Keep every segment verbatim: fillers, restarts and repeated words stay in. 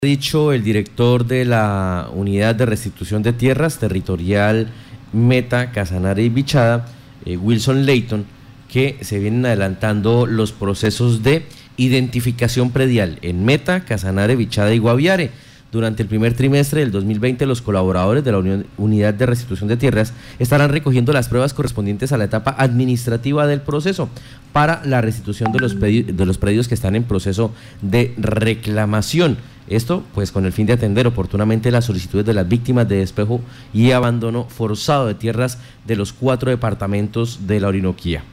Dicho el director de la Unidad de Restitución de Tierras Territorial Meta, Casanare y Bichada, eh, Wilson Leighton, que se vienen adelantando los procesos de identificación predial en Meta, Casanare, Bichada y Guaviare. Durante el primer trimestre del dos mil veinte, los colaboradores de la Unión, Unidad de Restitución de Tierras estarán recogiendo las pruebas correspondientes a la etapa administrativa del proceso para la restitución de los, de los predios que están en proceso de reclamación. Esto, pues, con el fin de atender oportunamente las solicitudes de las víctimas de despejo y abandono forzado de tierras de los cuatro departamentos de la Orinoquía.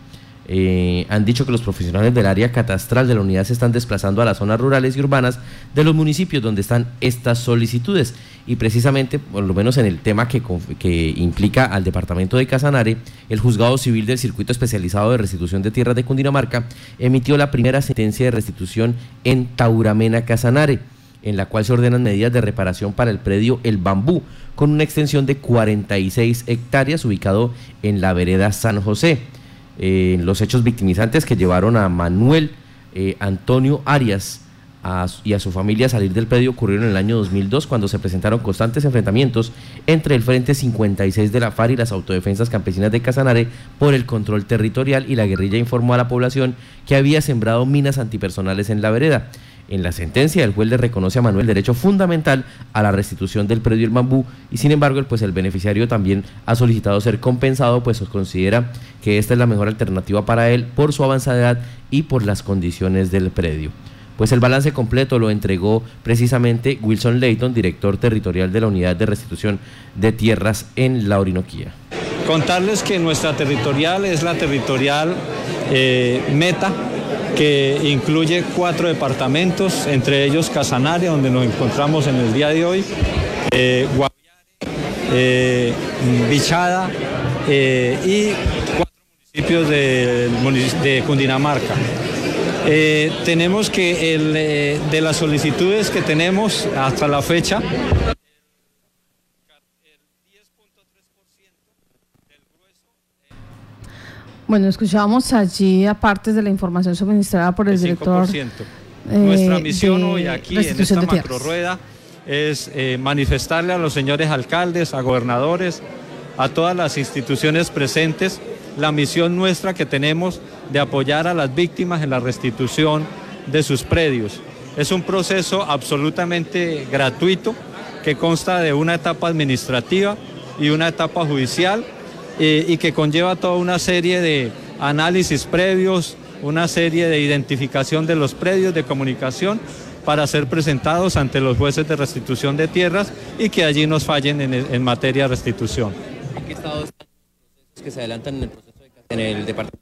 Eh, han dicho que los profesionales del área catastral de la unidad se están desplazando a las zonas rurales y urbanas de los municipios donde están estas solicitudes, y precisamente, por lo menos en el tema que, que implica al departamento de Casanare, el Juzgado Civil del Circuito Especializado de Restitución de Tierras de Cundinamarca emitió la primera sentencia de restitución en Tauramena, Casanare, en la cual se ordenan medidas de reparación para el predio El Bambú, con una extensión de cuarenta y seis hectáreas ubicado en la vereda San José. Eh, los hechos victimizantes que llevaron a Manuel eh, Antonio Arias a, y a su familia a salir del predio ocurrieron en el año dos mil dos, cuando se presentaron constantes enfrentamientos entre el Frente cincuenta y seis de la FARC y las autodefensas campesinas de Casanare por el control territorial, y la guerrilla informó a la población que había sembrado minas antipersonales en la vereda. En la sentencia, el juez le reconoce a Manuel derecho fundamental a la restitución del predio El Bambú, y sin embargo, pues el beneficiario también ha solicitado ser compensado, pues considera que esta es la mejor alternativa para él por su avanzada edad y por las condiciones del predio. Pues el balance completo lo entregó precisamente Wilson Leighton, director territorial de la Unidad de Restitución de Tierras en la Orinoquía. Contarles que nuestra territorial es la territorial eh, Meta, que incluye cuatro departamentos, entre ellos Casanare, donde nos encontramos en el día de hoy, eh, Guaviare, eh, Bichada eh, y cuatro municipios de, de Cundinamarca. Eh, tenemos que el, eh, de las solicitudes que tenemos hasta la fecha, bueno, escuchábamos allí a partes de la información suministrada por el, el director. cinco por ciento. Eh, Nuestra misión hoy aquí en esta macrorrueda es eh, manifestarle a los señores alcaldes, a gobernadores, a todas las instituciones presentes, la misión nuestra que tenemos de apoyar a las víctimas en la restitución de sus predios. Es un proceso absolutamente gratuito que consta de una etapa administrativa y una etapa judicial, Eh, y que conlleva toda una serie de análisis previos, una serie de identificación de los predios, de comunicación, para ser presentados ante los jueces de restitución de tierras y que allí nos fallen en, en materia de restitución. ¿En qué estado están los procesos que se adelantan en el proceso de, en el departamento?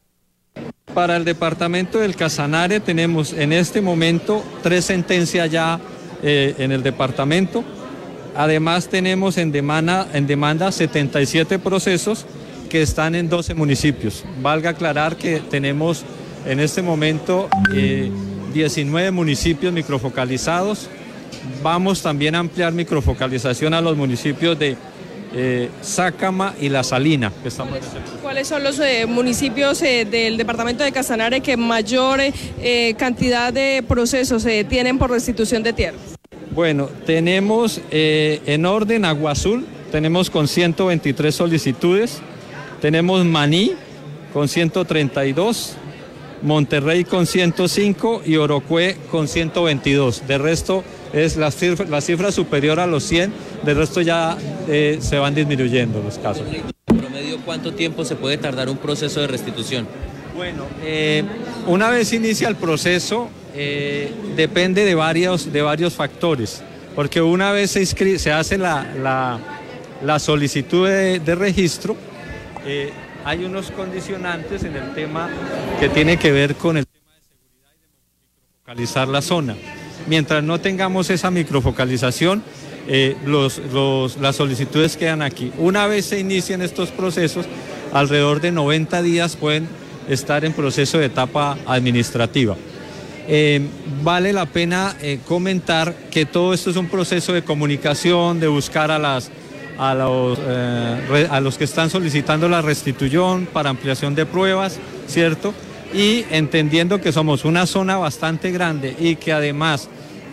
Para el departamento del Casanare tenemos en este momento tres sentencias ya eh, en el departamento. Además tenemos en demanda, en demanda setenta y siete procesos que están en doce municipios. Valga aclarar que tenemos en este momento eh, diecinueve municipios microfocalizados. Vamos también a ampliar microfocalización a los municipios de eh, Sácama y La Salina. Que estamos... ¿Cuáles son los eh, municipios eh, del departamento de Casanare que mayor eh, cantidad de procesos eh, tienen por restitución de tierras? Bueno, tenemos eh, en orden Agua Azul, tenemos con ciento veintitrés solicitudes, tenemos Maní con ciento treinta y dos, Monterrey con ciento cinco y Orocué con ciento veintidós. De resto es la cifra, la cifra superior a los cien, de resto ya eh, se van disminuyendo los casos. ¿En promedio cuánto tiempo se puede tardar un proceso de restitución? Bueno, eh, una vez inicia el proceso, eh, depende de varios, de varios factores, porque una vez se, inscri- se hace la, la, la solicitud de, de registro, eh, hay unos condicionantes en el tema que tiene que ver con el tema de seguridad y de microfocalizar la zona. Mientras no tengamos esa microfocalización, eh, los, los, las solicitudes quedan aquí. Una vez se inician estos procesos, alrededor de noventa días pueden estar en proceso de etapa administrativa. Eh, vale la pena eh, comentar que todo esto es un proceso de comunicación, de buscar a, las, a, los, eh, re, a los que están solicitando la restitución para ampliación de pruebas, ¿cierto? Y entendiendo que somos una zona bastante grande y que además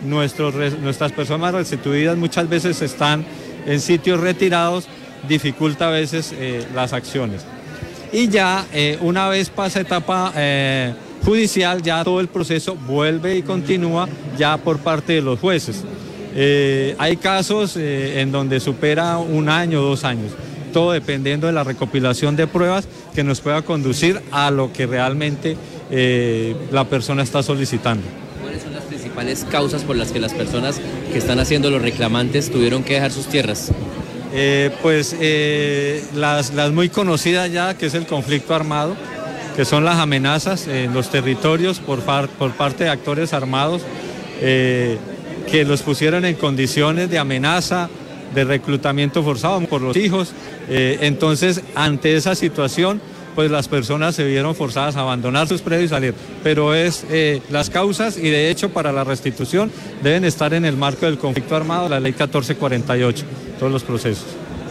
nuestros, nuestras personas restituidas muchas veces están en sitios retirados, dificulta a veces eh, las acciones. Y ya eh, una vez pasa etapa eh, judicial, ya todo el proceso vuelve y continúa ya por parte de los jueces. Eh, hay casos eh, en donde supera un año, dos años, todo dependiendo de la recopilación de pruebas que nos pueda conducir a lo que realmente eh, la persona está solicitando. ¿Cuáles son las principales causas por las que las personas que están haciendo los reclamantes tuvieron que dejar sus tierras? Eh, pues eh, las, las muy conocidas ya, que es el conflicto armado, que son las amenazas en los territorios por, par, por parte de actores armados, eh, que los pusieron en condiciones de amenaza, de reclutamiento forzado por los hijos. Eh, entonces, ante esa situación, pues las personas se vieron forzadas a abandonar sus predios y salir. Pero es eh, las causas, y de hecho para la restitución deben estar en el marco del conflicto armado, la ley catorce cuarenta y ocho, todos los procesos.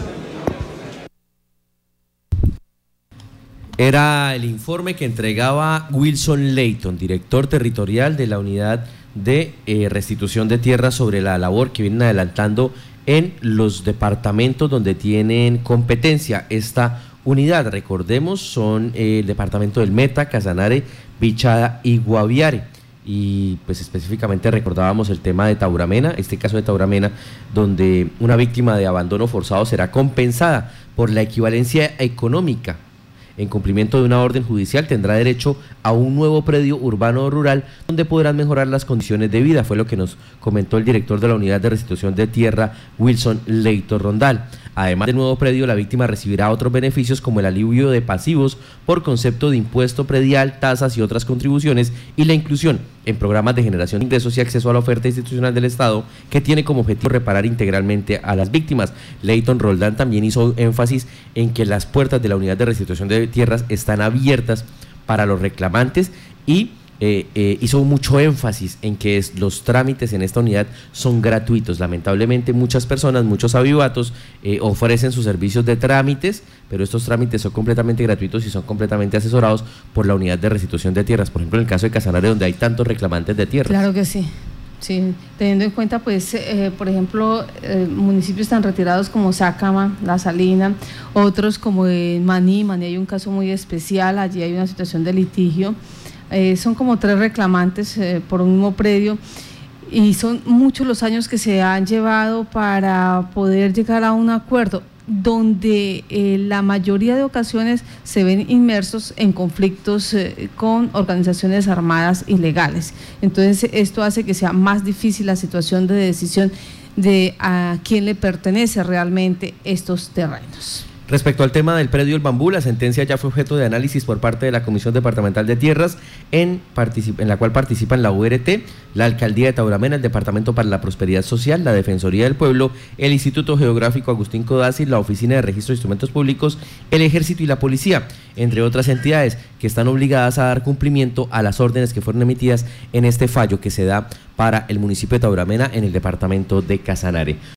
Era el informe que entregaba Wilson Leighton, director territorial de la unidad de eh, restitución de tierras, sobre la labor que vienen adelantando en los departamentos donde tienen competencia esta unidad. Recordemos, son eh, el departamento del Meta, Casanare, Bichada y Guaviare. Y pues específicamente recordábamos el tema de Tauramena, este caso de Tauramena, donde una víctima de abandono forzado será compensada por la equivalencia económica. En cumplimiento de una orden judicial, tendrá derecho a un nuevo predio urbano o rural donde podrán mejorar las condiciones de vida, fue lo que nos comentó el director de la unidad de restitución de tierra, Wilson Leighton Rondal. Además del nuevo predio, la víctima recibirá otros beneficios como el alivio de pasivos por concepto de impuesto predial, tasas y otras contribuciones, y la inclusión en programas de generación de ingresos y acceso a la oferta institucional del Estado, que tiene como objetivo reparar integralmente a las víctimas. Leighton Roldán también hizo énfasis en que las puertas de la unidad de restitución de tierras están abiertas para los reclamantes y Eh, eh, hizo mucho énfasis en que es, los trámites en esta unidad son gratuitos. Lamentablemente muchas personas, muchos avivatos eh, ofrecen sus servicios de trámites, pero estos trámites son completamente gratuitos y son completamente asesorados por la unidad de restitución de tierras, por ejemplo en el caso de Casanare, donde hay tantos reclamantes de tierras. Claro que sí. Sí, teniendo en cuenta, pues, eh, por ejemplo, eh, municipios tan retirados como Sácama, La Salina, otros como en Maní. Maní hay un caso muy especial, allí hay una situación de litigio. Eh, son como tres reclamantes eh, por un mismo predio, y son muchos los años que se han llevado para poder llegar a un acuerdo, donde eh, la mayoría de ocasiones se ven inmersos en conflictos eh, con organizaciones armadas ilegales. Entonces esto hace que sea más difícil la situación de decisión de a quién le pertenece realmente estos terrenos. Respecto al tema del predio El Bambú, la sentencia ya fue objeto de análisis por parte de la Comisión Departamental de Tierras, en, en la cual participan la U R T, la Alcaldía de Tauramena, el Departamento para la Prosperidad Social, la Defensoría del Pueblo, el Instituto Geográfico Agustín Codazzi, la Oficina de Registro de Instrumentos Públicos, el Ejército y la Policía, entre otras entidades que están obligadas a dar cumplimiento a las órdenes que fueron emitidas en este fallo que se da para el municipio de Tauramena en el departamento de Casanare.